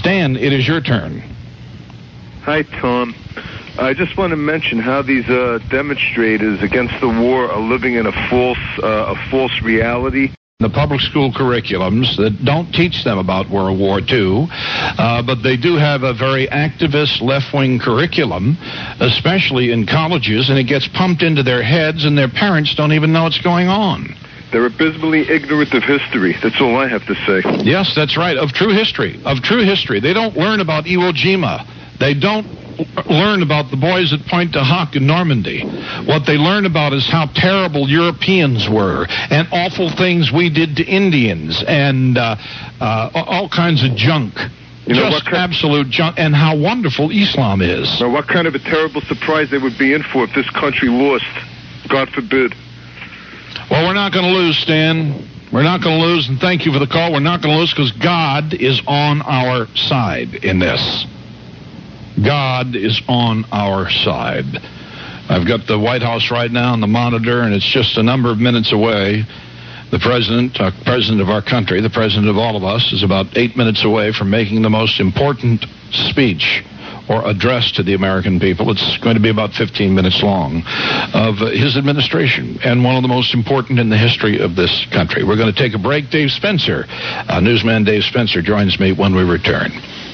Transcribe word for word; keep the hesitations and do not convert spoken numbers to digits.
Stan, it is your turn. Hi, Tom. I just want to mention how these uh, demonstrators against the war are living in a false, uh, a false reality. The public school curriculums that don't teach them about World War Two, uh, but they do have a very activist left-wing curriculum, especially in colleges, and it gets pumped into their heads, and their parents don't even know what's going on. They're abysmally ignorant of history. That's all I have to say. Yes, that's right, of true history, of true history. They don't learn about Iwo Jima. They don't learn about the boys at Pointe-du-Hoc in Normandy. What they learn about is how terrible Europeans were and awful things we did to Indians and uh, uh, all kinds of junk. You know, Just kind, absolute junk, and how wonderful Islam is. Now, what kind of a terrible surprise they would be in for if this country lost? God forbid. Well, we're not going to lose, Stan. We're not going to lose, and thank you for the call. We're not going to lose because God is on our side in this. God is on our side. I've got the White House right now on the monitor, and it's just a number of minutes away. The president, uh, president of our country, the president of all of us, is about eight minutes away from making the most important speech or address to the American people. It's going to be about fifteen minutes long, of uh, his administration, and one of the most important in the history of this country. We're going to take a break. Dave Spencer, uh, newsman Dave Spencer, joins me when we return.